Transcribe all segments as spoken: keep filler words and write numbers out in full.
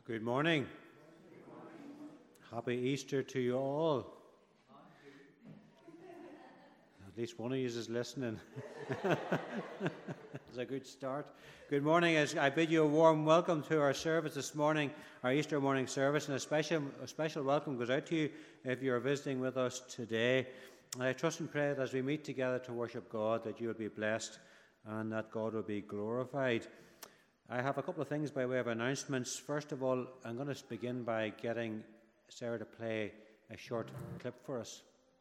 Good morning. Happy Easter to you all. At least one of you is listening. It's a good start. Good morning. I bid you a warm welcome to our service this morning, our Easter morning service, and a special, a special welcome goes out to you if you're visiting with us today. I trust and pray that as we meet together to worship God, that you will be blessed and that God will be glorified. I have a couple of things by way of announcements. First of all, I'm going to begin by getting Sarah to play a short clip for us.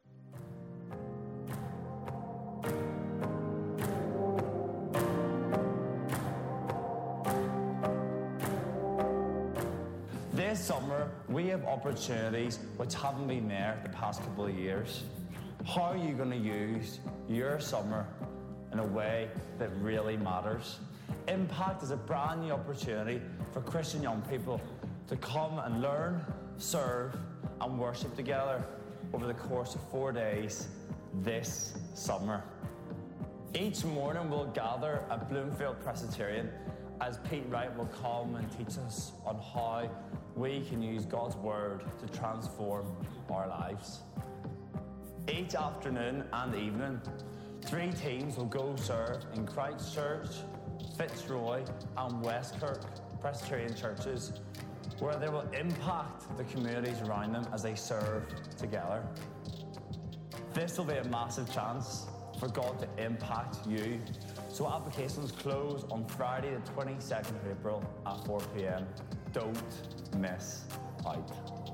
This summer, we have opportunities which haven't been there the past couple of years. How are you going to use your summer in a way that really matters? Impact is a brand new opportunity for Christian young people to come and learn, serve and worship together over the course of four days this summer. Each morning we'll gather at Bloomfield Presbyterian as Pete Wright will come and teach us on how we can use God's Word to transform our lives. Each afternoon and evening, three teams will go serve in Christchurch, Fitzroy and Westkirk Presbyterian churches, where they will impact the communities around them as they serve together. This will be a massive chance for God to impact you. So applications close on Friday the twenty-second of April at four p.m. Don't miss out.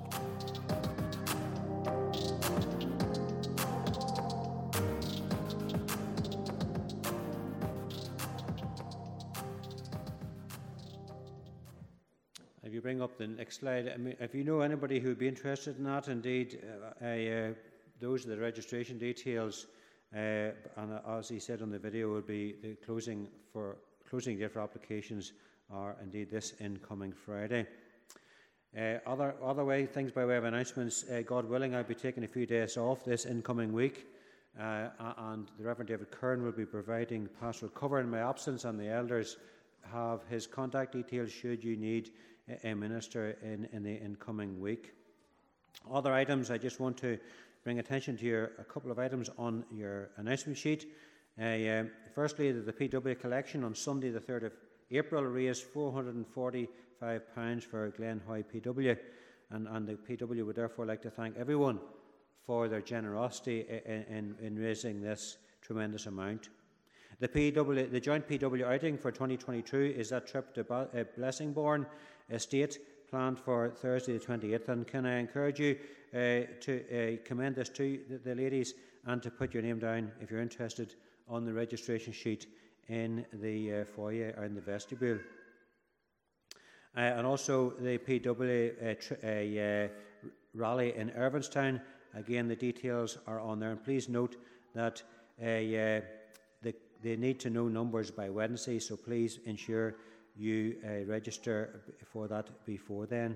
If you bring up the next slide, I mean, if you know anybody who would be interested in that, indeed, uh, uh, those are the registration details. Uh, and as he said on the video, will be the closing for closing date for applications are indeed this incoming Friday. Uh, other other way things by way of announcements. Uh, God willing, I'll be taking a few days off this incoming week, uh, and the Reverend David Kern will be providing pastoral cover in my absence, and the elders have his contact details should you need a minister in, in the incoming week. Other items, I just want to bring attention to your, a couple of items on your announcement sheet. Uh, uh, firstly, the, the P W collection on Sunday the third of April raised four hundred forty-five pounds for Glenhoy P W, and, and the P W would therefore like to thank everyone for their generosity in, in, in raising this tremendous amount. The P W, the joint P W outing for twenty twenty-two is that trip to ba- uh, Blessingbourne Estate, planned for Thursday the twenty-eighth. And can I encourage you uh, to uh, commend this to the, the ladies and to put your name down if you're interested on the registration sheet in the uh, foyer or in the vestibule. Uh, and also the P W uh, tr- uh, rally in Irvinstown. Again, the details are on there. And please note that uh, uh, the, they need to know numbers by Wednesday, so please ensure you uh, register for that before then.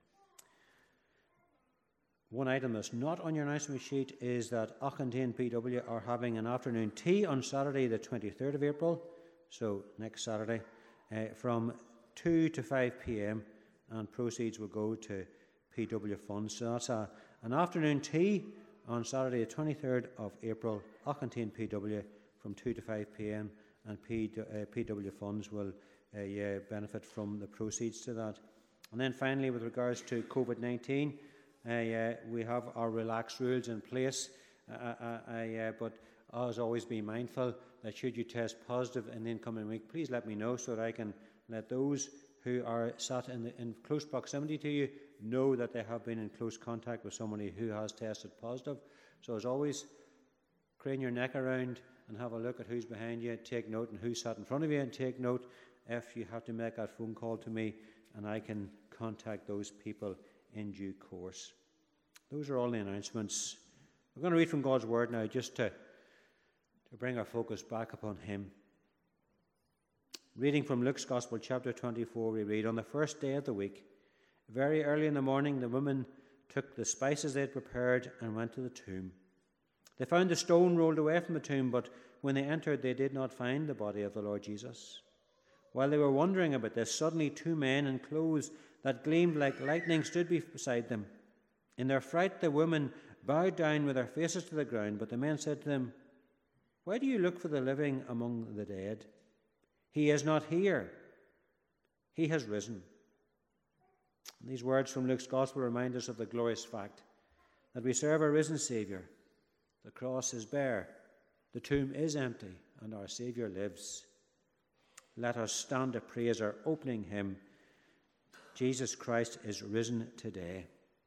One item that's not on your announcement sheet is that Auchinteen P W are having an afternoon tea on Saturday the twenty-third of April, so next Saturday, uh, from two to five p.m, and proceeds will go to P W funds. So that's a, an afternoon tea on Saturday the twenty-third of April, Auchinteen P W from two to five p.m, and P, uh, P W funds will Uh, yeah, benefit from the proceeds to that. And then finally, with regards to COVID nineteen, uh, yeah, we have our relaxed rules in place, uh, uh, uh, yeah, but as always be mindful that should you test positive in the incoming week, please let me know so that I can let those who are sat in, the, in close proximity to you know that they have been in close contact with somebody who has tested positive. So as always, crane your neck around and have a look at who's behind you, take note, and who's sat in front of you, and take note if you have to make that phone call to me, and I can contact those people in due course. Those are all the announcements. We're going to read from God's Word now, just to, to bring our focus back upon Him. Reading from Luke's Gospel, chapter twenty-four, we read, "On the first day of the week, very early in the morning, the women took the spices they had prepared and went to the tomb. They found the stone rolled away from the tomb, but when they entered, they did not find the body of the Lord Jesus. While they were wondering about this, suddenly two men in clothes that gleamed like lightning stood beside them. In their fright, the women bowed down with their faces to the ground, but the men said to them, "Why do you look for the living among the dead? He is not here. He has risen." These words from Luke's Gospel remind us of the glorious fact that we serve a risen Saviour. The cross is bare, the tomb is empty, and our Saviour lives. Let us stand to praise our opening hymn, Jesus Christ is risen today.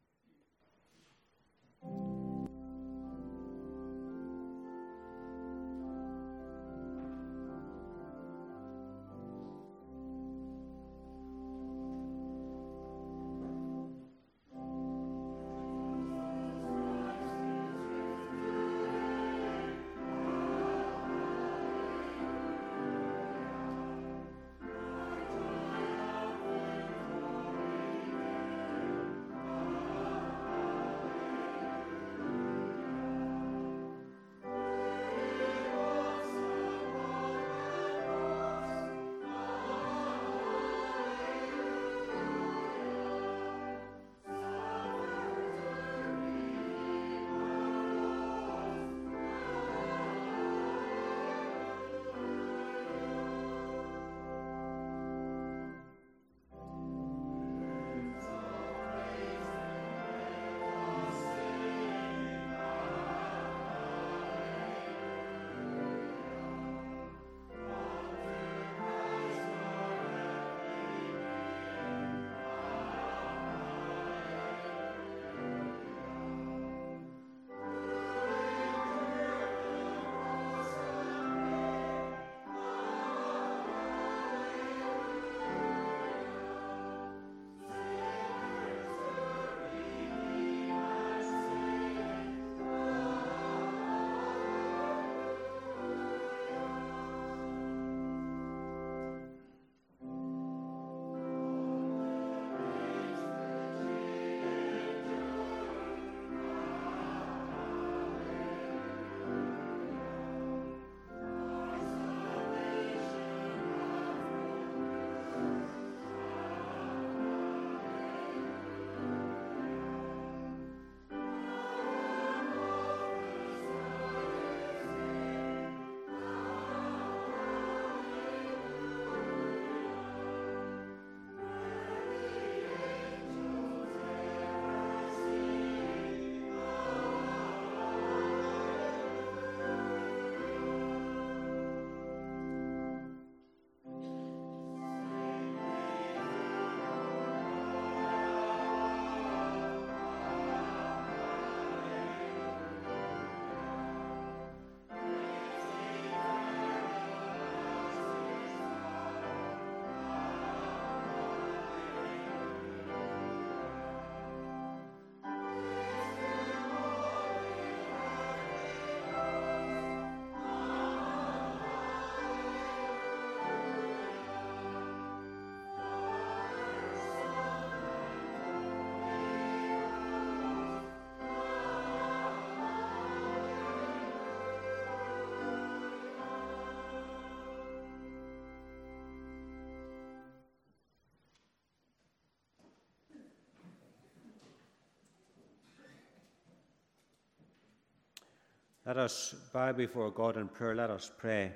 Let us bow before God in prayer. Let us pray.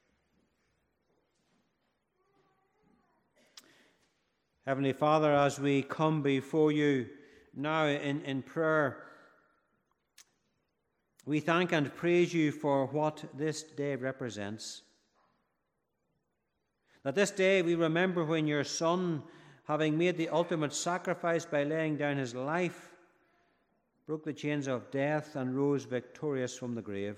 Heavenly Father, as we come before you now in, in prayer, we thank and praise you for what this day represents. That this day we remember when your Son, having made the ultimate sacrifice by laying down his life, broke the chains of death and rose victorious from the grave.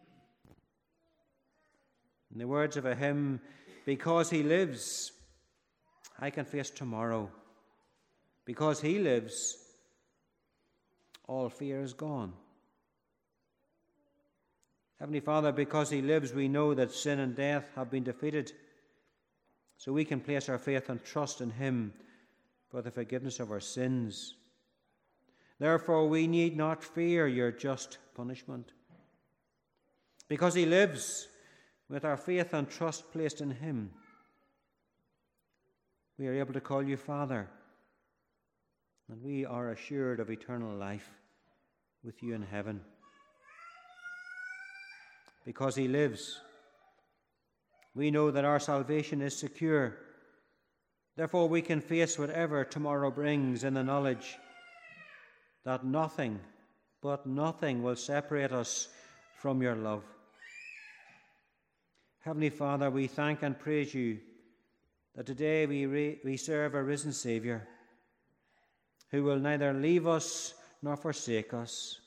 In the words of a hymn, because he lives, I can face tomorrow. Because he lives, all fear is gone. Heavenly Father, because he lives, we know that sin and death have been defeated, so we can place our faith and trust in him for the forgiveness of our sins. Therefore, we need not fear your just punishment. Because he lives, with our faith and trust placed in him, we are able to call you Father, and we are assured of eternal life with you in heaven. Because he lives, we know that our salvation is secure. Therefore, we can face whatever tomorrow brings in the knowledge that nothing, but nothing, will separate us from your love. Heavenly Father, we thank and praise you that today we, re- we serve a risen Saviour who will neither leave us nor forsake us.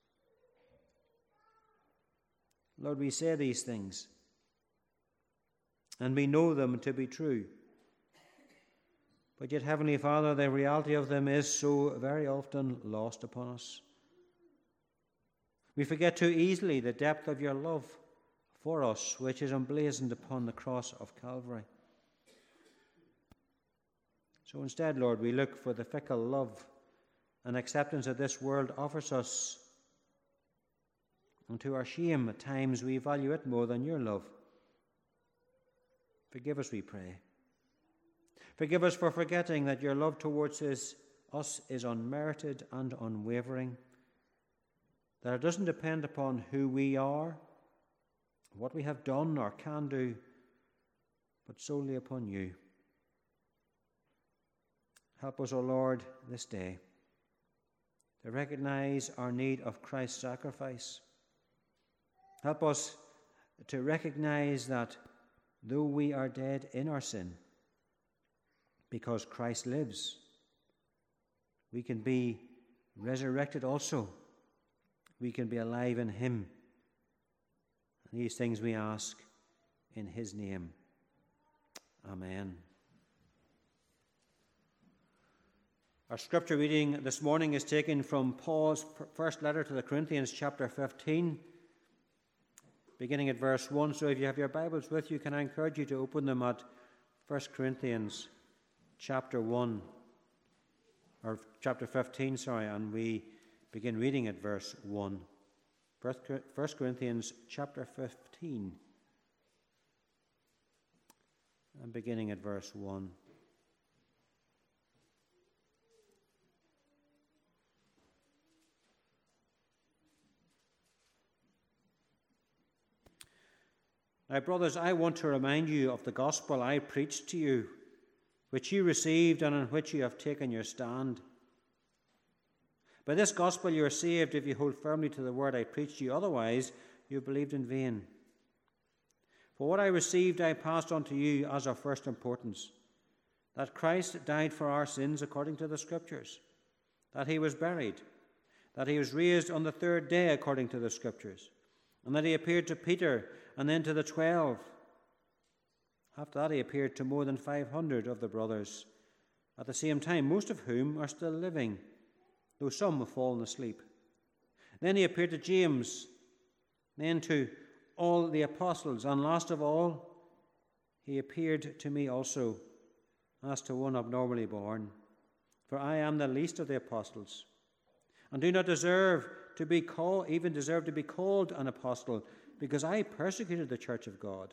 Lord, we say these things, and we know them to be true. But yet, Heavenly Father, the reality of them is so very often lost upon us. We forget too easily the depth of your love for us, which is emblazoned upon the cross of Calvary. So instead, Lord, we look for the fickle love and acceptance that this world offers us. And to our shame, at times we value it more than your love. Forgive us, we pray. Forgive us for forgetting that your love towards us is unmerited and unwavering, that it doesn't depend upon who we are, what we have done or can do, but solely upon you. Help us, O Lord, this day to recognize our need of Christ's sacrifice. Help us to recognize that though we are dead in our sin, because Christ lives, we can be resurrected also. We can be alive in him. And these things we ask in his name. Amen. Our scripture reading this morning is taken from Paul's first letter to the Corinthians, chapter fifteen, beginning at verse one. So if you have your Bibles with you, can I encourage you to open them at First Corinthians chapter one, or chapter fifteen, sorry, and we begin reading at verse one. First Corinthians chapter fifteen, and beginning at verse one. Now, brothers, I want to remind you of the gospel I preached to you, which you received and in which you have taken your stand. By this gospel you are saved if you hold firmly to the word I preached to you. Otherwise, you believed in vain. For what I received I passed on to you as of first importance, that Christ died for our sins according to the Scriptures, that he was buried, that he was raised on the third day according to the Scriptures, and that he appeared to Peter and then to the twelve. After that he appeared to more than five hundred of the brothers at the same time, most of whom are still living, though some have fallen asleep. Then he appeared to James, then to all the apostles, and last of all, he appeared to me also, as to one abnormally born. For I am the least of the apostles, and do not deserve to be called, even deserve to be called an apostle, because I persecuted the church of God.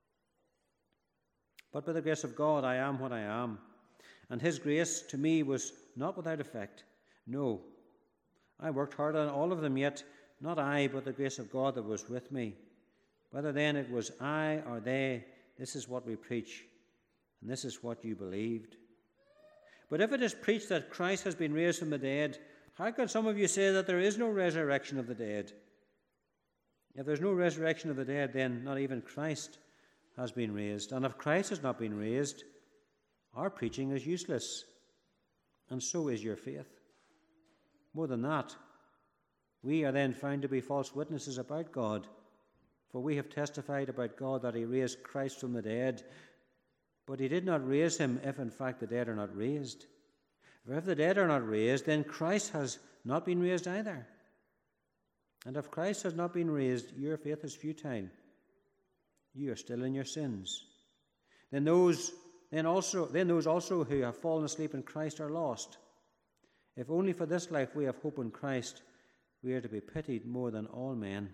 But by the grace of God I am what I am, and his grace to me was not without effect. No, I worked hard on all of them, yet not I, but the grace of God that was with me. Whether then it was I or they, this is what we preach, and this is what you believed. But if it is preached that Christ has been raised from the dead, how can some of you say that there is no resurrection of the dead? If there's no resurrection of the dead, then not even Christ has been raised. And if Christ has not been raised, our preaching is useless, and so is your faith. More than that, we are then found to be false witnesses about God, for we have testified about God that he raised Christ from the dead, but he did not raise him if in fact the dead are not raised. For if the dead are not raised, then Christ has not been raised either. And if Christ has not been raised, your faith is futile. You are still in your sins. Then those, then also, then those also who have fallen asleep in Christ are lost. If only for this life we have hope in Christ, we are to be pitied more than all men.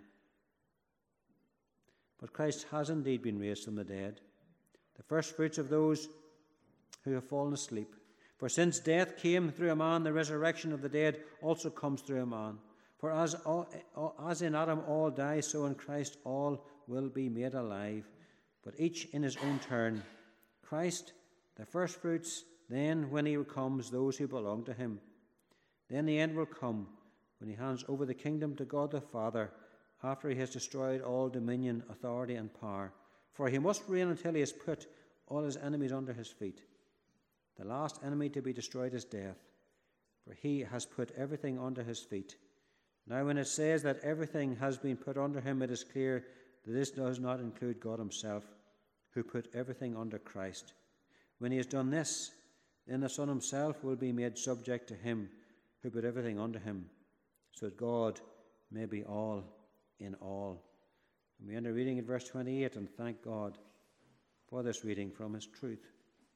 But Christ has indeed been raised from the dead, the first fruits of those who have fallen asleep. For since death came through a man, the resurrection of the dead also comes through a man. For as, all, as in Adam all die, so in Christ all will be made alive, but each in his own turn. Christ, the firstfruits, then when he comes, those who belong to him. Then the end will come, when he hands over the kingdom to God the Father, after he has destroyed all dominion, authority, and power. For he must reign until he has put all his enemies under his feet. The last enemy to be destroyed is death, for he has put everything under his feet. Now when it says that everything has been put under him, it is clear that this does not include God himself, who put everything under Christ. When he has done this, then the Son himself will be made subject to him who put everything under him, so that God may be all in all. And we end our reading at verse twenty-eight, and thank God for this reading from his truth.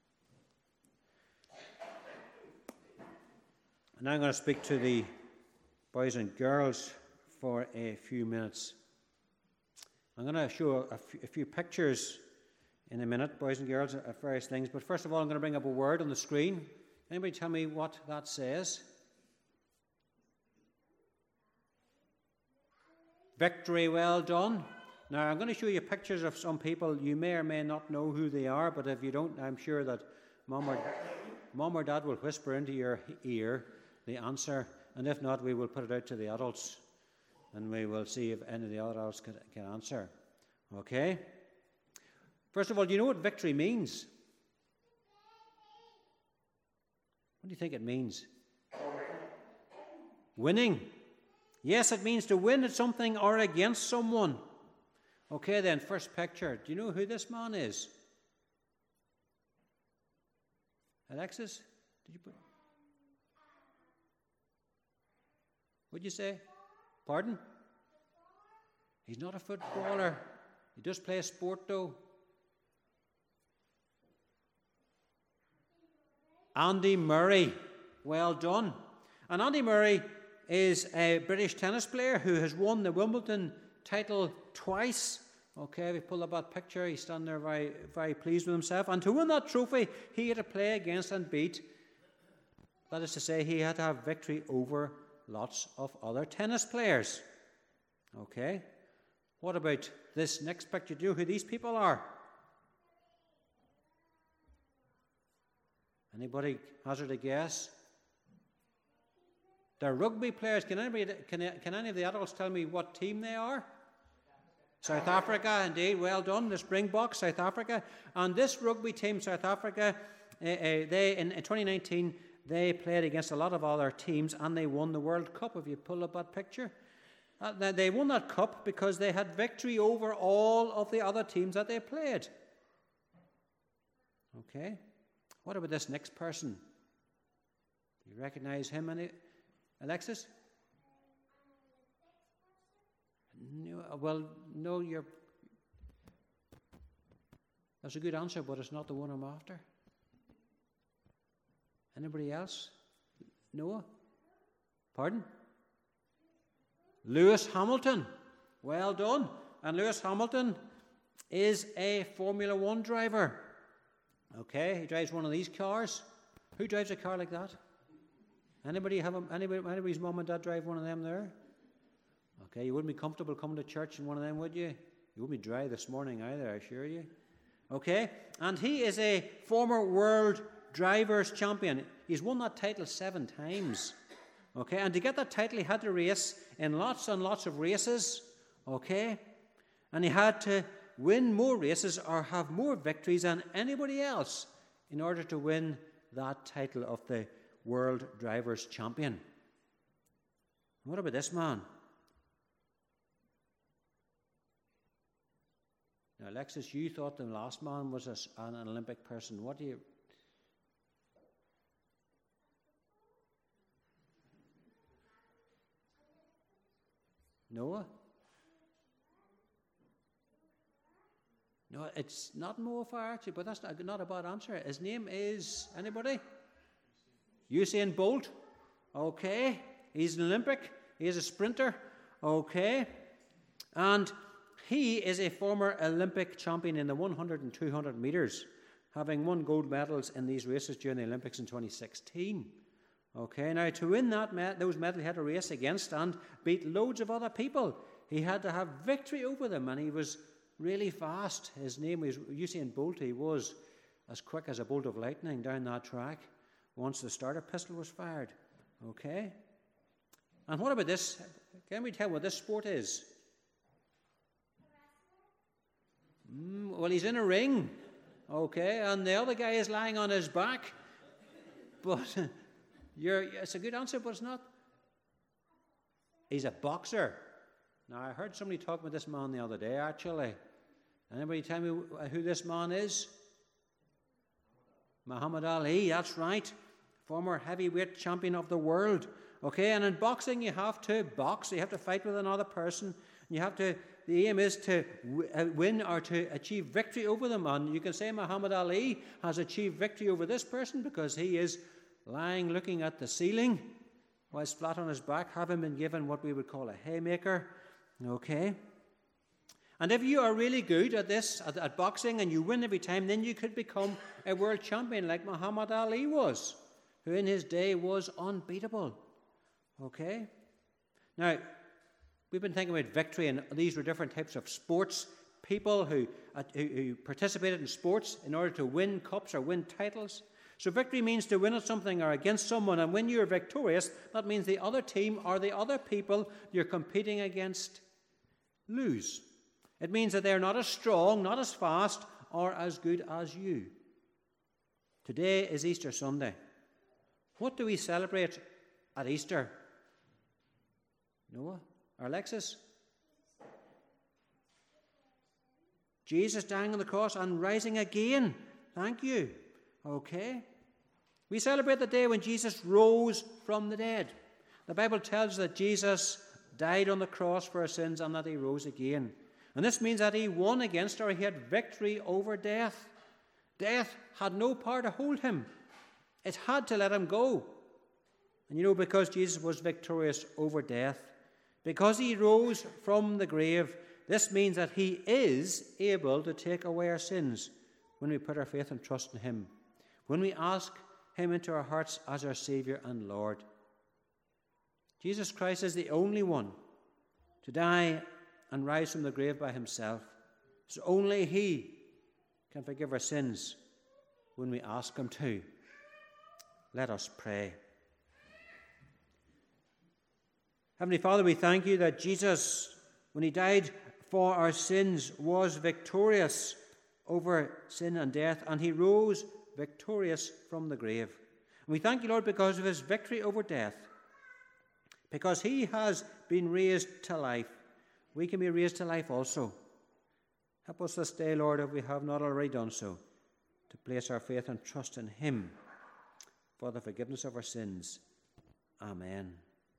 And now I'm going to speak to the boys and girls for a few minutes. I'm going to show a few, a few pictures in a minute, boys and girls, of various things. But first of all, I'm going to bring up a word on the screen. Anybody tell me what that says? Victory, well done. Now, I'm going to show you pictures of some people. You may or may not know who they are, but if you don't, I'm sure that Mum or, Mum or Dad will whisper into your ear the answer, and if not, we will put it out to the adults, and we will see if any of the other adults can, can answer. Okay? First of all, do you know what victory means? What do you think it means? Winning. Yes, it means to win at something or against someone. Okay, then, first picture. Do you know who this man is? Alexis? Did you put... What'd you say? Pardon? He's not a footballer. He does play a sport, though. Andy Murray. Well done. And Andy Murray is a British tennis player who has won the Wimbledon title twice. Okay, we pull up that picture. He's standing there very, very pleased with himself. And to win that trophy, he had to play against and beat. That is to say, he had to have victory over lots of other tennis players. Okay. What about this next picture? Do you know who these people are? Anybody hazard a guess? They're rugby players. Can anybody, can, can any of the adults tell me what team they are? South Africa, indeed. Well done. The Springboks, South Africa. And this rugby team, South Africa, uh, uh, they in, in twenty nineteen, they played against a lot of other teams and they won the World Cup. If you pull up that picture. Uh, they won that cup because they had victory over all of the other teams that they played. Okay. What about this next person? Do you recognize him, any, Alexis? No, well, no, you're... That's a good answer, but it's not the one I'm after. Anybody else? Noah? Pardon? Lewis Hamilton. Well done. And Lewis Hamilton is a Formula One driver. Okay, he drives one of these cars. Who drives a car like that? Anybody have a, anybody, anybody's mum and dad drive one of them there? Okay, you wouldn't be comfortable coming to church in one of them, would you? You wouldn't be dry this morning either, I assure you. Okay, and he is a former world drivers champion. He's won that title seven times. Okay, and to get that title, he had to race in lots and lots of races. Okay, and he had to win more races or have more victories than anybody else in order to win that title of the World Drivers' Champion. What about this man? Now, Alexis, you thought the last man was a, an Olympic person. What do you... Noah? No, it's not Mo Farah, actually, but that's not, not a bad answer. His name is, anybody? Usain Bolt. Okay. He's an Olympic. He is a sprinter. Okay. And he is a former Olympic champion in the one hundred and two hundred metres. having won gold medals in these races during the Olympics in twenty sixteen. Okay, now to win that med- those medals, he had to race against and beat loads of other people. He had to have victory over them, and he was really fast. His name was Usain Bolt. He was as quick as a bolt of lightning down that track once the starter pistol was fired. Okay? And what about this? Can we tell what this sport is? Mm, well, he's in a ring. Okay, and the other guy is lying on his back. But you're, it's a good answer, but it's not. He's a boxer. Now, I heard somebody talk about this man the other day, actually. Anybody tell me who this man is? Muhammad Ali, that's right. Former heavyweight champion of the world. Okay, and in boxing you have to box. You have to fight with another person. You have to, the aim is to win or to achieve victory over them. And you can say Muhammad Ali has achieved victory over this person because he is lying looking at the ceiling whilst flat on his back, having been given what we would call a haymaker. Okay? And if you are really good at this, at, at boxing, and you win every time, then you could become a world champion like Muhammad Ali was, who in his day was unbeatable. Okay? Now, we've been thinking about victory, and these were different types of sports. People who, uh, who, who participated in sports in order to win cups or win titles. So victory means to win at something or against someone, and when you're victorious, that means the other team or the other people you're competing against lose. It means that they're not as strong, not as fast, or as good as you. Today is Easter Sunday. What do we celebrate at Easter? Noah? Or Alexis? Jesus dying on the cross and rising again. Thank you. Okay. We celebrate the day when Jesus rose from the dead. The Bible tells us that Jesus died on the cross for our sins and that he rose again. And this means that he won against, or he had victory over death. Death had no power to hold him. It had to let him go. And you know, because Jesus was victorious over death, because he rose from the grave, this means that he is able to take away our sins when we put our faith and trust in him, when we ask him into our hearts as our Saviour and Lord. Jesus Christ is the only one to die and rise from the grave by himself. So only he can forgive our sins when we ask him to. Let us pray. Heavenly Father, we thank you that Jesus, when he died for our sins, was victorious over sin and death, and he rose victorious from the grave. And we thank you, Lord, because of his victory over death. Because he has been raised to life, we can be raised to life also. Help us this day, Lord, if we have not already done so, to place our faith and trust in him for the forgiveness of our sins. Amen.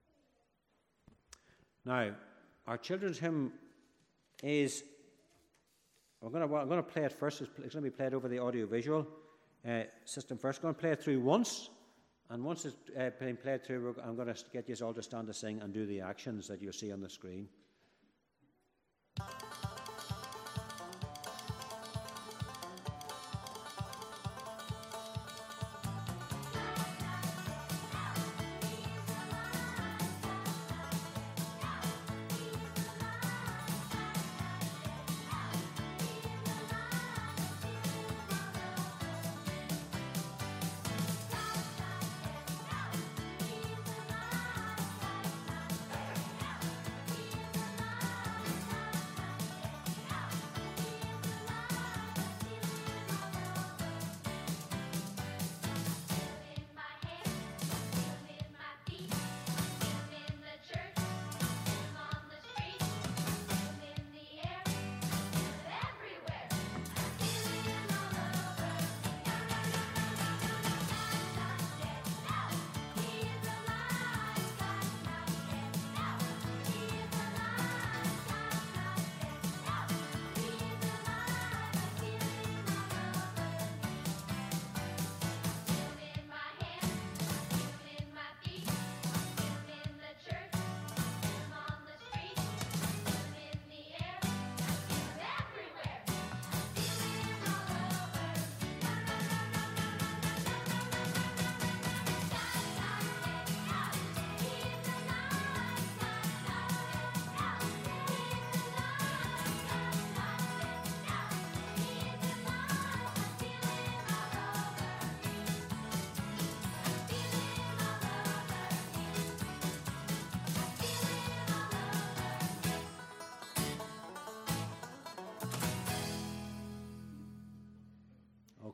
Now, our children's hymn is, we're going to, I'm going to play it first. It's going to be played over the audio-visual uh, system first. I'm going to play it through once, and once it's uh, been played through, I'm going to get you all to stand to sing and do the actions that you'll see on the screen.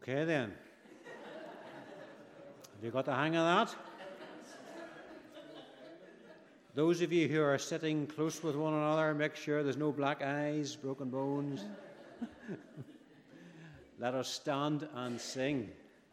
Okay then. Have you got the hang of that? Those of you who are sitting close with one another, make sure there's no black eyes, broken bones. Let us stand and sing.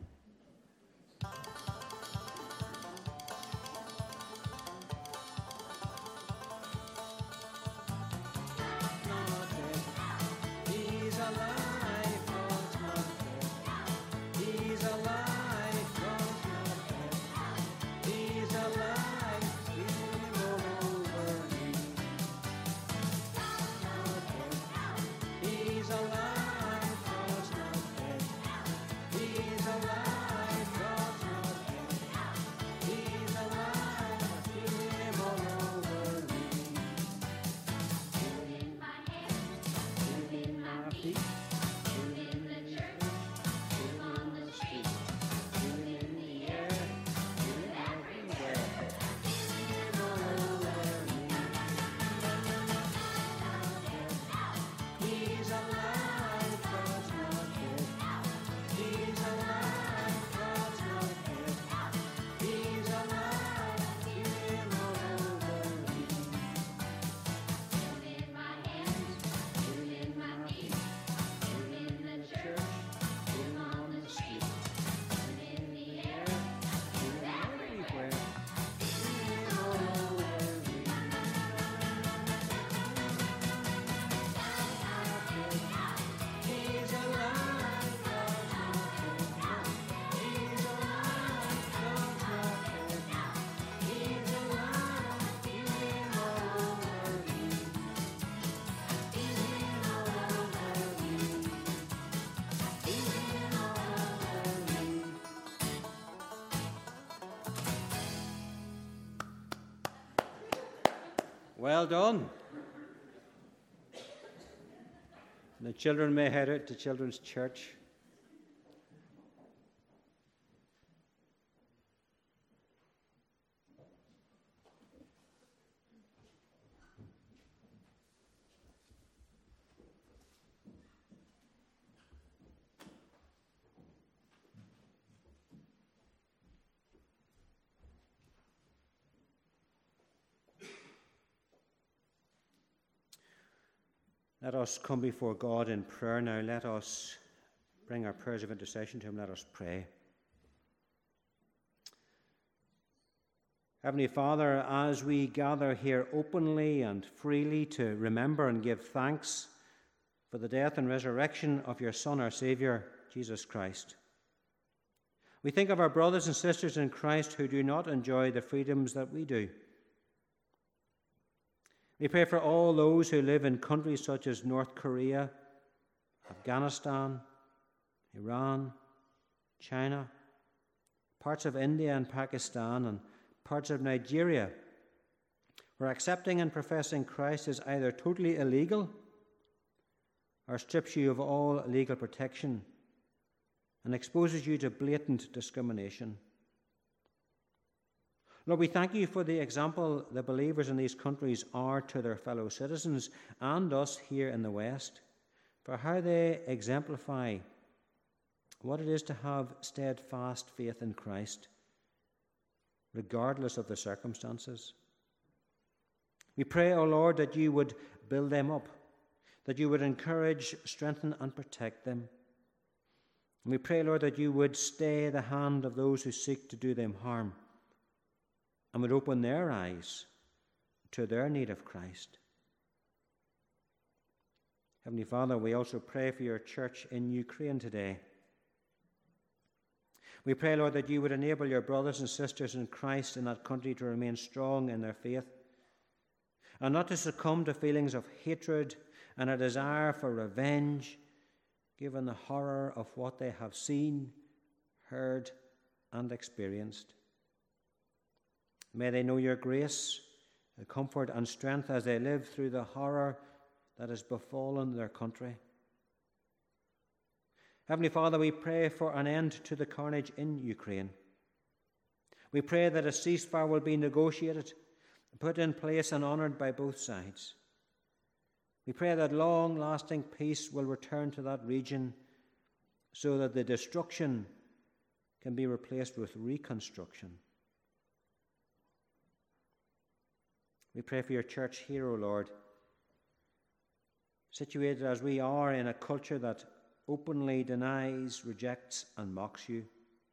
Well done. The children may head out to children's church. Let us come before God in prayer now. Let us bring our prayers of intercession to Him. Let us pray. Heavenly Father, as we gather here openly and freely to remember and give thanks for the death and resurrection of your Son, our Saviour, Jesus Christ, we think of our brothers and sisters in Christ who do not enjoy the freedoms that we do. We pray for all those who live in countries such as North Korea, Afghanistan, Iran, China, parts of India and Pakistan, and parts of Nigeria, where accepting and professing Christ is either totally illegal or strips you of all legal protection and exposes you to blatant discrimination. Lord, we thank you for the example the believers in these countries are to their fellow citizens and us here in the West, for how they exemplify what it is to have steadfast faith in Christ, regardless of the circumstances. We pray, O Lord, that you would build them up, that you would encourage, strengthen, and protect them. And we pray, Lord, that you would stay the hand of those who seek to do them harm, and would open their eyes to their need of Christ. Heavenly Father, we also pray for your church in Ukraine today. We pray, Lord, that you would enable your brothers and sisters in Christ in that country to remain strong in their faith and not to succumb to feelings of hatred and a desire for revenge, given the horror of what they have seen, heard, and experienced. May they know your grace, comfort, and strength as they live through the horror that has befallen their country. Heavenly Father, we pray for an end to the carnage in Ukraine. We pray that a ceasefire will be negotiated, put in place, and honoured by both sides. We pray that long-lasting peace will return to that region so that the destruction can be replaced with reconstruction. We pray for your church here, O Lord, situated as we are in a culture that openly denies, rejects, and mocks you.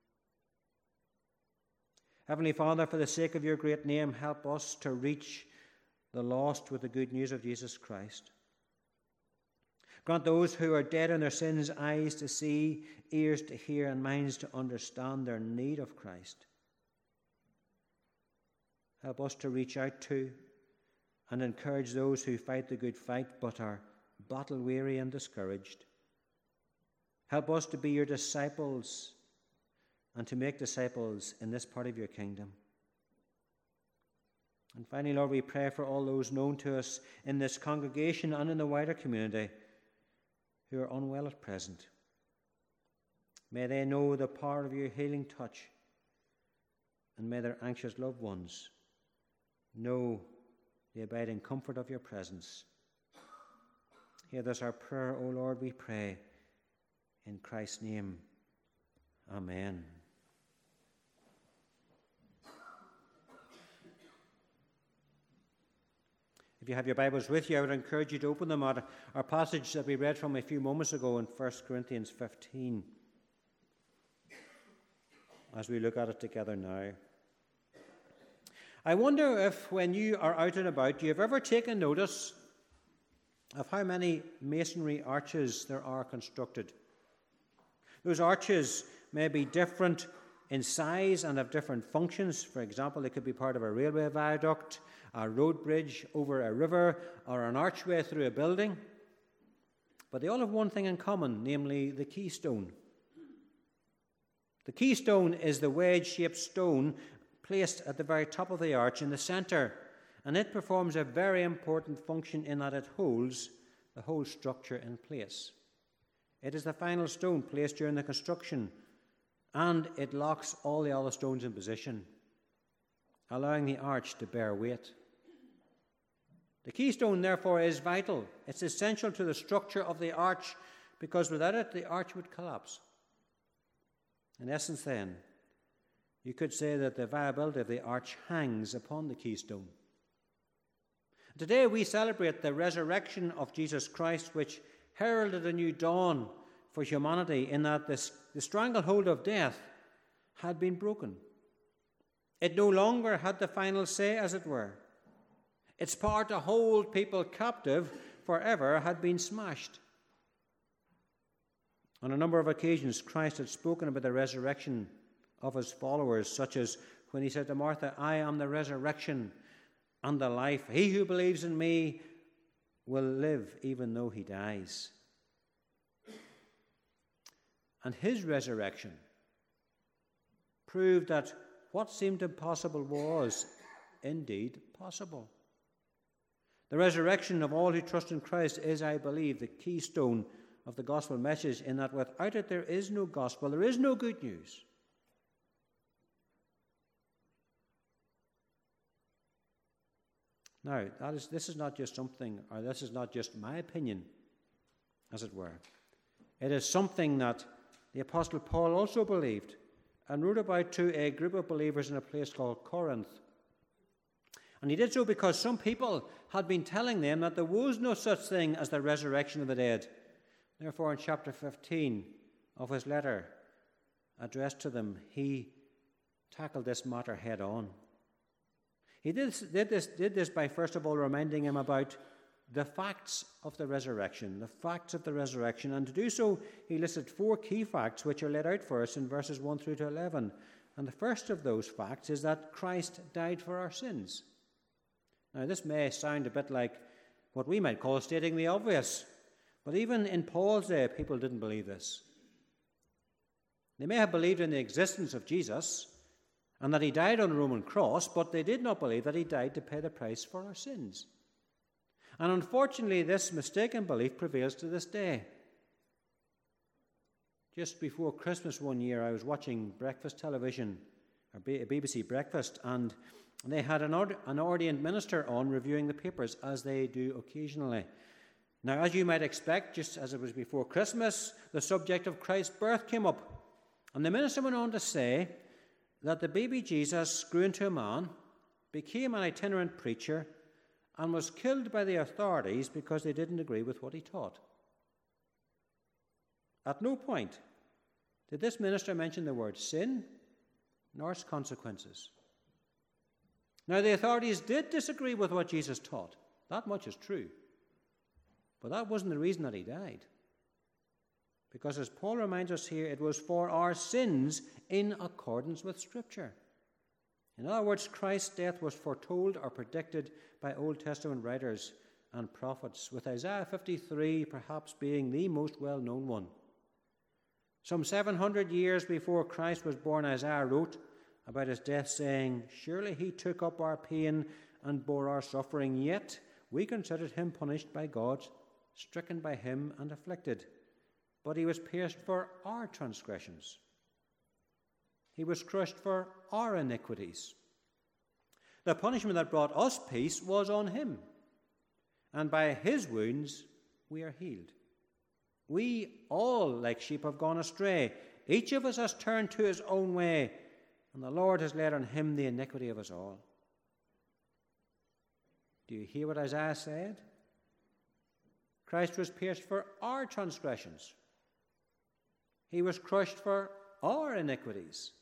Heavenly Father, for the sake of your great name, help us to reach the lost with the good news of Jesus Christ. Grant those who are dead in their sins eyes to see, ears to hear, and minds to understand their need of Christ. Help us to reach out to and encourage those who fight the good fight but are battle-weary and discouraged. Help us to be your disciples and to make disciples in this part of your kingdom. And finally, Lord, we pray for all those known to us in this congregation and in the wider community who are unwell at present. May they know the power of your healing touch, and may their anxious loved ones know the abiding comfort of your presence. Hear this our prayer, O Lord, we pray. In Christ's name, amen. If you have your Bibles with you, I would encourage you to open them at our passage that we read from a few moments ago in First Corinthians fifteen, as we look at it together now. I wonder if, when you are out and about, you have ever taken notice of how many masonry arches there are constructed. Those arches may be different in size and have different functions. For example, they could be part of a railway viaduct, a road bridge over a river, or an archway through a building. But they all have one thing in common, namely the keystone. The keystone is the wedge-shaped stone placed at the very top of the arch in the centre, and it performs a very important function in that it holds the whole structure in place. It is the final stone placed during the construction, and it locks all the other stones in position, allowing the arch to bear weight. The keystone, therefore, is vital. It's essential to the structure of the arch, because without it, the arch would collapse. In essence, then, you could say that the viability of the arch hangs upon the keystone. Today we celebrate the resurrection of Jesus Christ, which heralded a new dawn for humanity, in that this, the stranglehold of death had been broken. It no longer had the final say, as it were. Its power to hold people captive forever had been smashed. On a number of occasions, Christ had spoken about the resurrection of his followers, such as when he said to Martha, "I am the resurrection and the life. He who believes in me will live even though he dies." And his resurrection proved that what seemed impossible was indeed possible. The resurrection of all who trust in Christ is, I believe, the keystone of the gospel message, in that without it there is no gospel, there is no good news. Now, that is, this is not just something, or this is not just my opinion, as it were. It is something that the Apostle Paul also believed and wrote about to a group of believers in a place called Corinth. And he did so because some people had been telling them that there was no such thing as the resurrection of the dead. Therefore, in chapter fifteen of his letter addressed to them, he tackled this matter head on. He did, did, this, did this by first of all reminding him about the facts of the resurrection, the facts of the resurrection. And to do so, he listed four key facts which are laid out for us in verses one through to eleven. And the first of those facts is that Christ died for our sins. Now, this may sound a bit like what we might call stating the obvious, but even in Paul's day, people didn't believe this. They may have believed in the existence of Jesus and that he died on a Roman cross, but they did not believe that he died to pay the price for our sins. And unfortunately, this mistaken belief prevails to this day. Just before Christmas one year, I was watching breakfast television, or B B C Breakfast, and they had an, ord- an ordained minister on reviewing the papers, as they do occasionally. Now, as you might expect, just as it was before Christmas, the subject of Christ's birth came up. And the minister went on to say that the baby Jesus grew into a man, became an itinerant preacher, and was killed by the authorities because they didn't agree with what he taught. At no point did this minister mention the word sin nor its consequences. Now, the authorities did disagree with what Jesus taught. That much is true. But that wasn't the reason that he died. Because as Paul reminds us here, it was for our sins in accordance with Scripture. In other words, Christ's death was foretold or predicted by Old Testament writers and prophets, with Isaiah fifty-three perhaps being the most well-known one. Some seven hundred years before Christ was born, Isaiah wrote about his death, saying, "Surely he took up our pain and bore our suffering, yet we considered him punished by God, stricken by him and afflicted. But he was pierced for our transgressions. He was crushed for our iniquities. The punishment that brought us peace was on him, and by his wounds we are healed. We all, like sheep, have gone astray. Each of us has turned to his own way, and the Lord has laid on him the iniquity of us all." Do you hear what Isaiah said? Christ was pierced for our transgressions. He was crushed for our iniquities.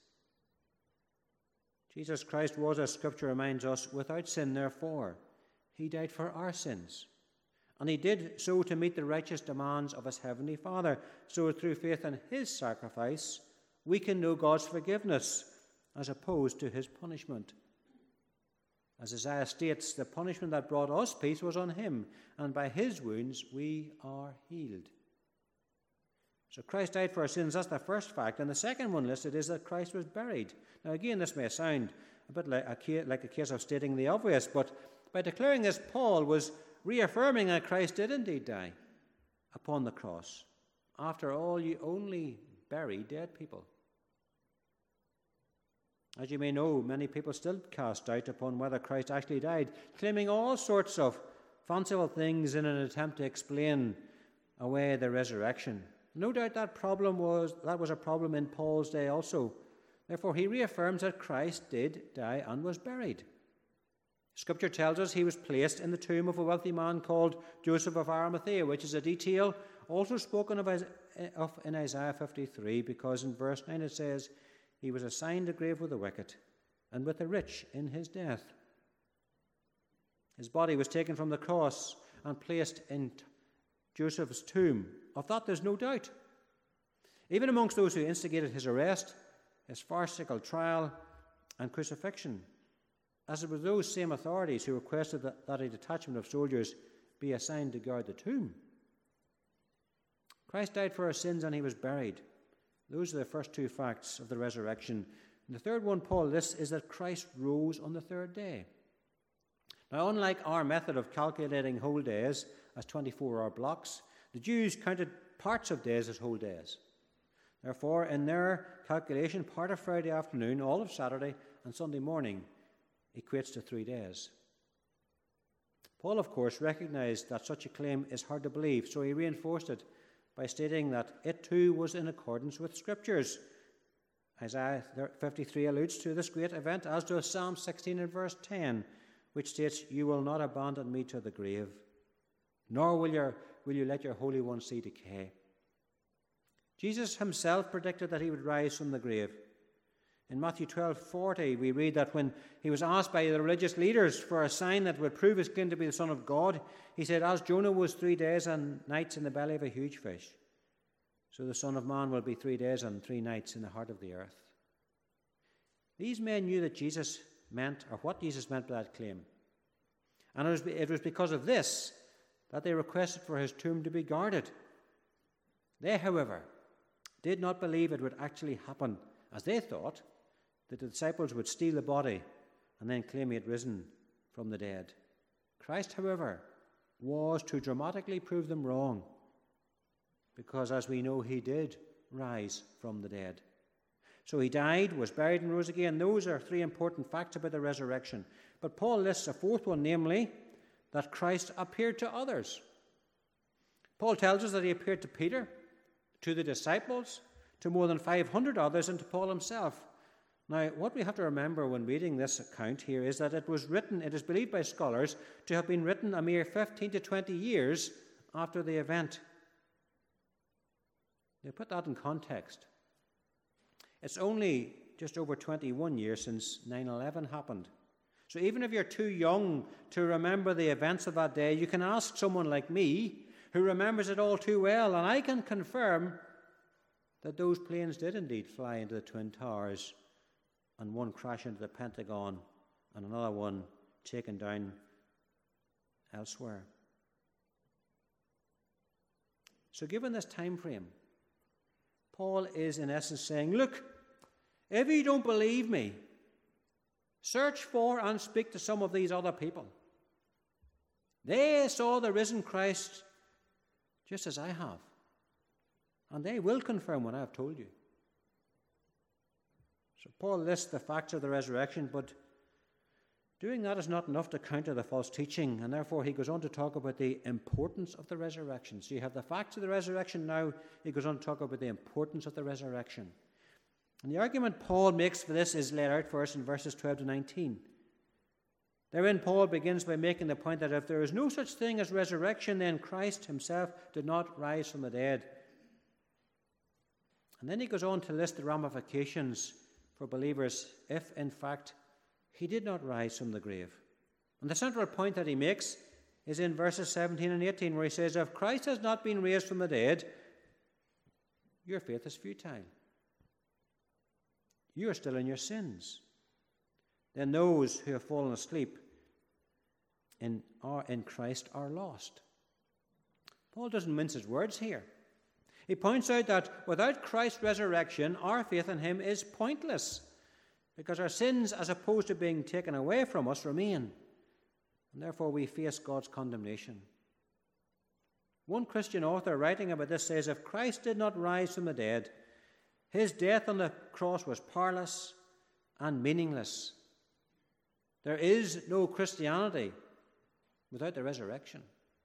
Jesus Christ was, as Scripture reminds us, without sin. Therefore, he died for our sins. And he did so to meet the righteous demands of his heavenly Father, so through faith in his sacrifice, we can know God's forgiveness as opposed to his punishment. As Isaiah states, the punishment that brought us peace was on him, and by his wounds we are healed. So Christ died for our sins. That's the first fact. And the second one listed is that Christ was buried. Now again, this may sound a bit like a, like a case of stating the obvious, but by declaring this, Paul was reaffirming that Christ did indeed die upon the cross. After all, you only bury dead people. As you may know, many people still cast doubt upon whether Christ actually died, claiming all sorts of fanciful things in an attempt to explain away the resurrection. No doubt that problem was that was a problem in Paul's day also. Therefore, he reaffirms that Christ did die and was buried. Scripture tells us he was placed in the tomb of a wealthy man called Joseph of Arimathea, which is a detail also spoken of, of in Isaiah fifty-three, because in verse nine it says, "He was assigned a grave with the wicked and with the rich in his death." His body was taken from the cross and placed in Joseph's tomb. Of that there's no doubt. Even amongst those who instigated his arrest, his farcical trial and crucifixion, as it was those same authorities who requested that, that a detachment of soldiers be assigned to guard the tomb. Christ died for our sins and he was buried. Those are the first two facts of the resurrection. And the third one Paul lists is that Christ rose on the third day. Now, unlike our method of calculating whole days as twenty-four hour blocks, the Jews counted parts of days as whole days. Therefore, in their calculation, part of Friday afternoon, all of Saturday, and Sunday morning equates to three days. Paul, of course, recognized that such a claim is hard to believe, so he reinforced it by stating that it too was in accordance with Scriptures. Isaiah fifty-three alludes to this great event, as does Psalm sixteen and verse ten, which states, "You will not abandon me to the grave, nor will, your, will you let your Holy One see decay." Jesus himself predicted that he would rise from the grave. In Matthew twelve forty, we read that when he was asked by the religious leaders for a sign that would prove his claim to be the Son of God, he said, "As Jonah was three days and nights in the belly of a huge fish, so the Son of Man will be three days and three nights in the heart of the earth." These men knew that Jesus meant, or what Jesus meant by that claim. And it was, it was because of this that they requested for his tomb to be guarded. They, however, did not believe it would actually happen, as they thought that the disciples would steal the body and then claim he had risen from the dead. Christ, however, was to dramatically prove them wrong, because as we know, he did rise from the dead. So he died, was buried, and rose again. Those are three important facts about the resurrection. But Paul lists a fourth one, namely, that Christ appeared to others. Paul tells us that he appeared to Peter, to the disciples, to more than five hundred others, and to Paul himself. Now, what we have to remember when reading this account here is that it was written, it is believed by scholars, to have been written a mere fifteen to twenty years after the event. Now, put that in context. It's only just over twenty-one years since nine eleven happened. So even if you're too young to remember the events of that day, you can ask someone like me who remembers it all too well, and I can confirm that those planes did indeed fly into the Twin Towers, and one crash into the Pentagon, and another one taken down elsewhere. So given this time frame, Paul is in essence saying, look, if you don't believe me, search for and speak to some of these other people. They saw the risen Christ just as I have, and they will confirm what I have told you. So Paul lists the facts of the resurrection, but doing that is not enough to counter the false teaching, and therefore he goes on to talk about the importance of the resurrection. So you have the facts of the resurrection, now he goes on to talk about the importance of the resurrection. And the argument Paul makes for this is laid out for us in verses twelve to nineteen. Therein Paul begins by making the point that if there is no such thing as resurrection, then Christ himself did not rise from the dead. And then he goes on to list the ramifications for believers if, in fact, he did not rise from the grave. And the central point that he makes is in verses seventeen and eighteen, where he says, if Christ has not been raised from the dead, your faith is futile. You are still in your sins. Then those who have fallen asleep in, are, in Christ are lost. Paul doesn't mince his words here. He points out that without Christ's resurrection, our faith in him is pointless, because our sins, as opposed to being taken away from us, remain, and therefore we face God's condemnation. One Christian author writing about this says, if Christ did not rise from the dead, his death on the cross was powerless and meaningless. There is no Christianity without the resurrection.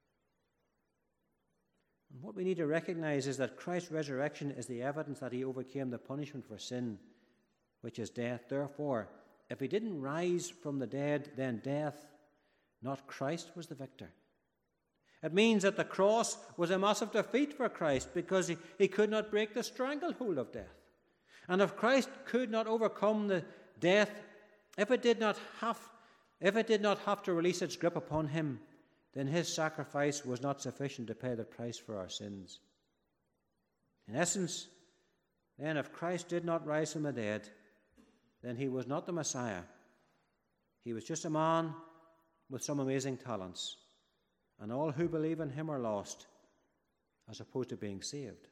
And what we need to recognize is that Christ's resurrection is the evidence that he overcame the punishment for sin, which is death. Therefore, if he didn't rise from the dead, then death, not Christ, was the victor. It means that the cross was a massive defeat for Christ because he, he could not break the stranglehold of death. And if Christ could not overcome the death, if it did not have, if it did not have to release its grip upon him, then his sacrifice was not sufficient to pay the price for our sins. In essence, then, if Christ did not rise from the dead, then he was not the Messiah. He was just a man with some amazing talents, and all who believe in him are lost, as opposed to being saved.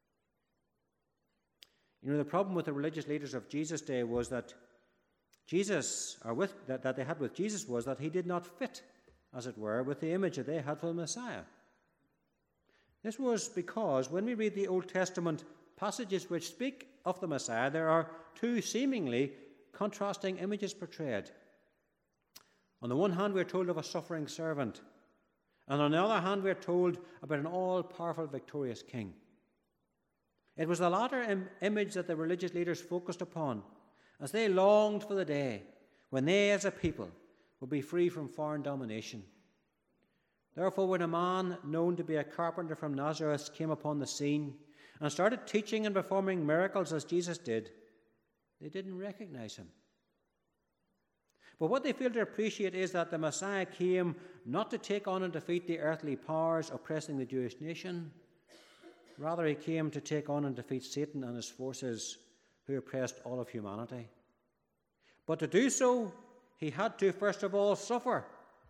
You know, the problem with the religious leaders of Jesus' day was that Jesus, or with that, that they had with Jesus, was that he did not fit, as it were, with the image that they had for the Messiah. This was because when we read the Old Testament passages which speak of the Messiah, there are two seemingly contrasting images portrayed. On the one hand, we're told of a suffering servant, and on the other hand, we're told about an all-powerful, victorious king. It was the latter im- image that the religious leaders focused upon as they longed for the day when they, as a people, would be free from foreign domination. Therefore, when a man known to be a carpenter from Nazareth came upon the scene and started teaching and performing miracles as Jesus did, they didn't recognize him. But what they fail to appreciate is that the Messiah came not to take on and defeat the earthly powers oppressing the Jewish nation. Rather, he came to take on and defeat Satan and his forces who oppressed all of humanity. But to do so, he had to, first of all, suffer.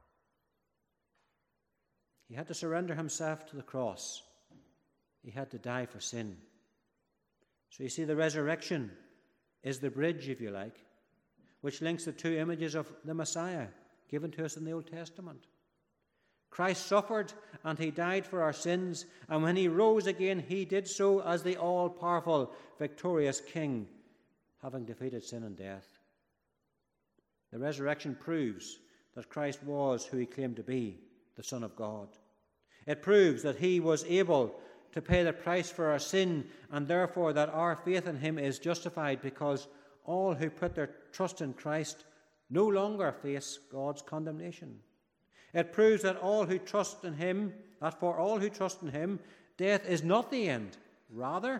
He had to surrender himself to the cross. He had to die for sin. So you see, the resurrection is the bridge, if you like, which links the two images of the Messiah given to us in the Old Testament. Christ suffered and he died for our sins, and when he rose again, he did so as the all-powerful, victorious King, having defeated sin and death. The resurrection proves that Christ was who he claimed to be, the Son of God. It proves that he was able to pay the price for our sin, and therefore that our faith in him is justified, because all who put their trust in Christ no longer face God's condemnation. It proves that all who trust in him, that for all who trust in him, death is not the end. Rather,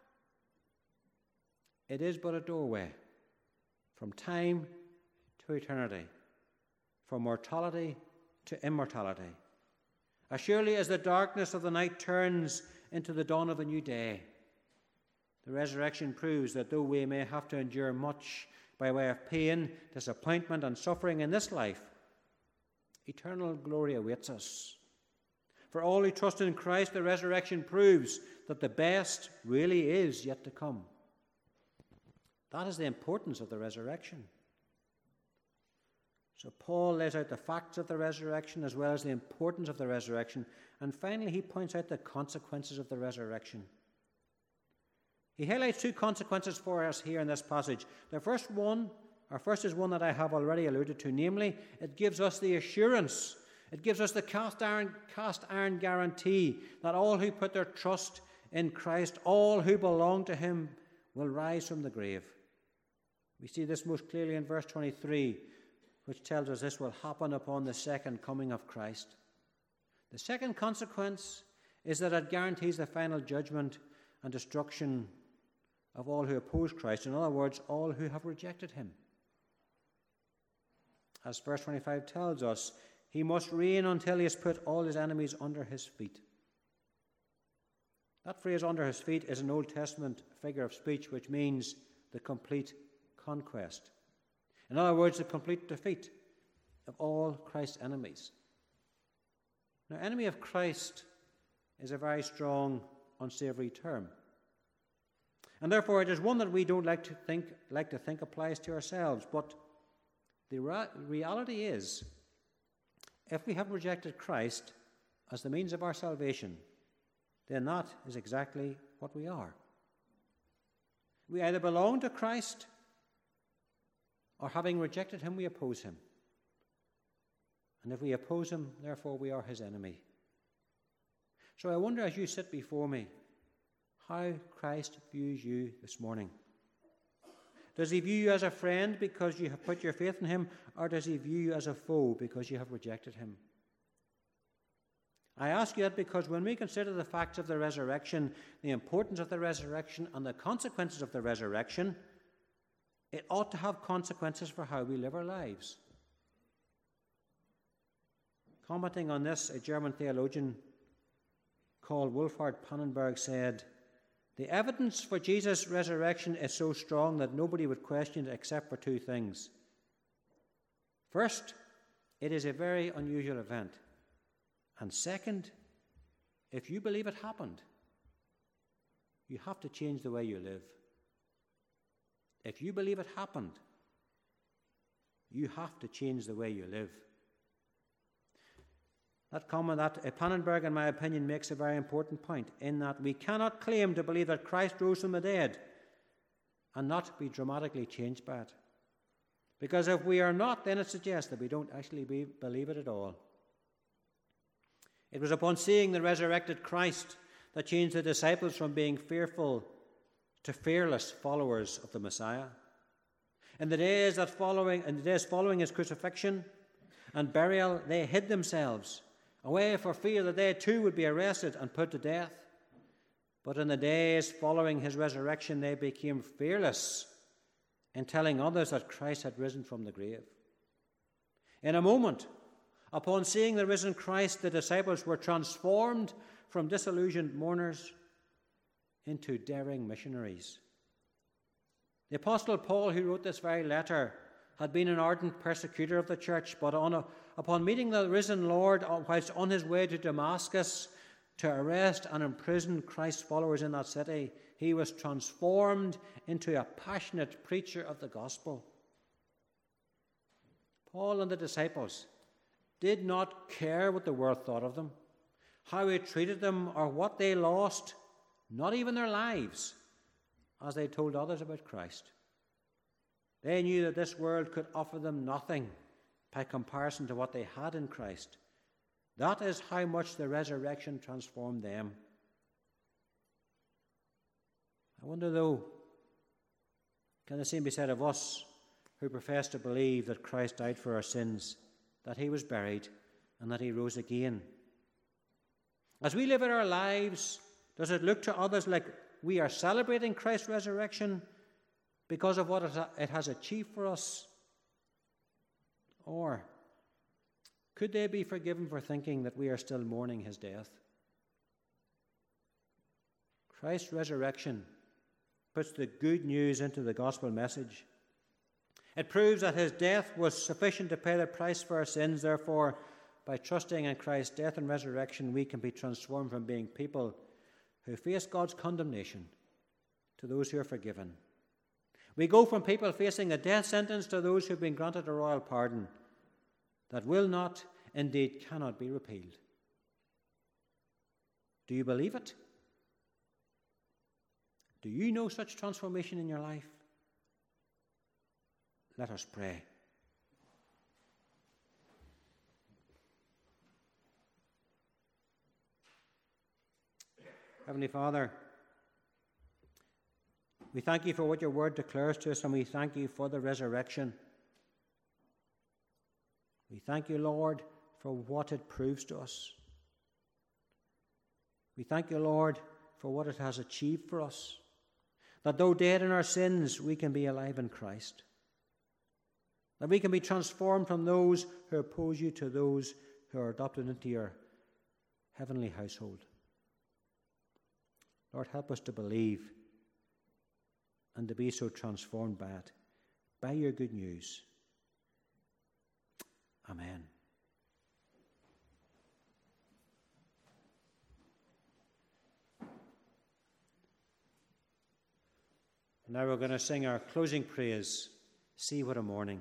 it is but a doorway from time to eternity, from mortality to immortality. As surely as the darkness of the night turns into the dawn of a new day, the resurrection proves that though we may have to endure much by way of pain, disappointment, and suffering in this life, eternal glory awaits us. For all who trust in Christ, the resurrection proves that the best really is yet to come. That is the importance of the resurrection. So Paul lays out the facts of the resurrection as well as the importance of the resurrection. And finally, he points out the consequences of the resurrection. He highlights two consequences for us here in this passage. The first one, or first is one that I have already alluded to, namely, it gives us the assurance, it gives us the cast iron, cast iron guarantee that all who put their trust in Christ, all who belong to him, will rise from the grave. We see this most clearly in verse twenty-three, which tells us this will happen upon the second coming of Christ. The second consequence is that it guarantees the final judgment and destruction of all who oppose Christ. In other words, all who have rejected him. As verse twenty-five tells us, he must reign until he has put all his enemies under his feet. That phrase, under his feet, is an Old Testament figure of speech which means the complete conquest. In other words, the complete defeat of all Christ's enemies. Now, enemy of Christ is a very strong, unsavory term. And therefore, it is one that we don't like to think, like to think applies to ourselves. But the ra- reality is, if we have rejected Christ as the means of our salvation, then that is exactly what we are. We either belong to Christ, or having rejected him, we oppose him. And if we oppose him, therefore we are his enemy. So I wonder, as you sit before me, how Christ views you this morning. Does he view you as a friend because you have put your faith in him, or does he view you as a foe because you have rejected him? I ask you that because when we consider the facts of the resurrection, the importance of the resurrection, and the consequences of the resurrection, it ought to have consequences for how we live our lives. Commenting on this, a German theologian called Wolfhard Pannenberg said, "The evidence for Jesus' resurrection is so strong that nobody would question it except for two things. First, it is a very unusual event. And second, if you believe it happened, you have to change the way you live. If you believe it happened, you have to change the way you live." That comment, that uh, Pannenberg, in my opinion, makes a very important point, in that we cannot claim to believe that Christ rose from the dead and not be dramatically changed by it. Because if we are not, then it suggests that we don't actually be, believe it at all. It was upon seeing the resurrected Christ that changed the disciples from being fearful to fearless followers of the Messiah. In the days that following, in the days following his crucifixion and burial, they hid themselves away for fear that they too would be arrested and put to death. But in the days following his resurrection, they became fearless in telling others that Christ had risen from the grave. In a moment, upon seeing the risen Christ, the disciples were transformed from disillusioned mourners into daring missionaries. The Apostle Paul, who wrote this very letter, had been an ardent persecutor of the church, but on a, upon meeting the risen Lord whilst on his way to Damascus to arrest and imprison Christ's followers in that city, he was transformed into a passionate preacher of the gospel. Paul and the disciples did not care what the world thought of them, how it treated them, or what they lost, not even their lives, as they told others about Christ. They knew that this world could offer them nothing by comparison to what they had in Christ. That is how much the resurrection transformed them. I wonder, though, can the same be said of us who profess to believe that Christ died for our sins, that he was buried, and that he rose again? As we live out our lives, does it look to others like we are celebrating Christ's resurrection because of what it has achieved for us? Or could they be forgiven for thinking that we are still mourning his death? Christ's resurrection puts the good news into the gospel message. It proves that his death was sufficient to pay the price for our sins. Therefore, by trusting in Christ's death and resurrection, we can be transformed from being people who face God's condemnation to those who are forgiven. We go from people facing a death sentence to those who have been granted a royal pardon that will not, indeed cannot be repealed. Do you believe it? Do you know such transformation in your life? Let us pray. Heavenly Father, we thank you for what your word declares to us, and we thank you for the resurrection. We thank you, Lord, for what it proves to us. We thank you, Lord, for what it has achieved for us, that though dead in our sins, we can be alive in Christ, that we can be transformed from those who oppose you to those who are adopted into your heavenly household. Lord, help us to believe and to be so transformed by it, by your good news. Amen. Now we're going to sing our closing praise, See What a Morning.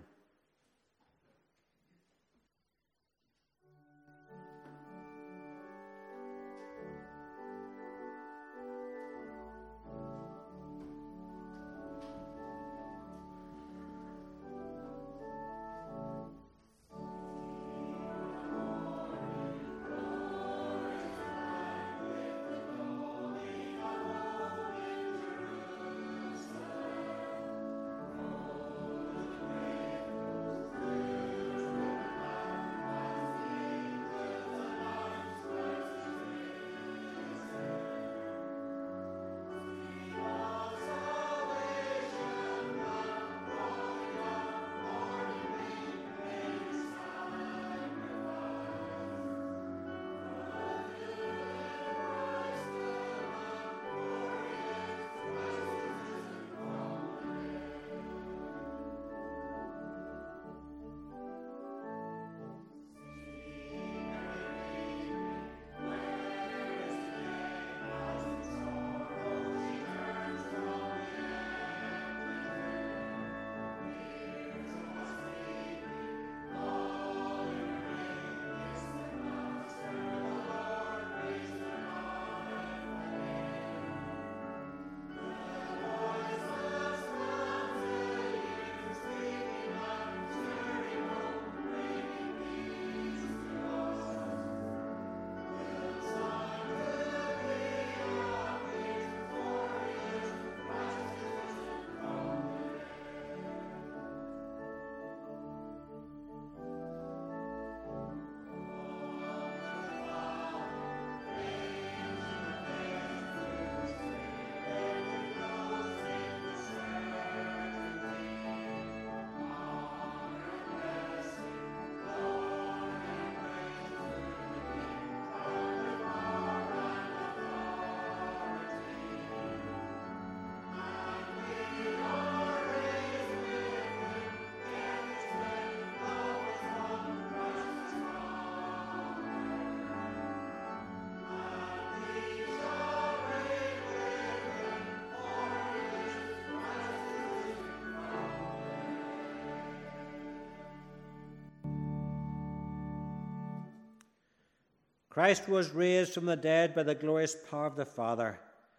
Christ was raised from the dead by the glorious power of the Father.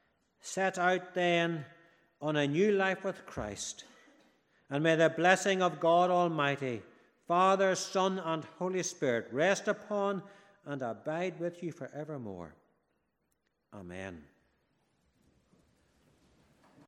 Set out then on a new life with Christ, and may the blessing of God Almighty, Father, Son, and Holy Spirit rest upon and abide with you forevermore. Amen.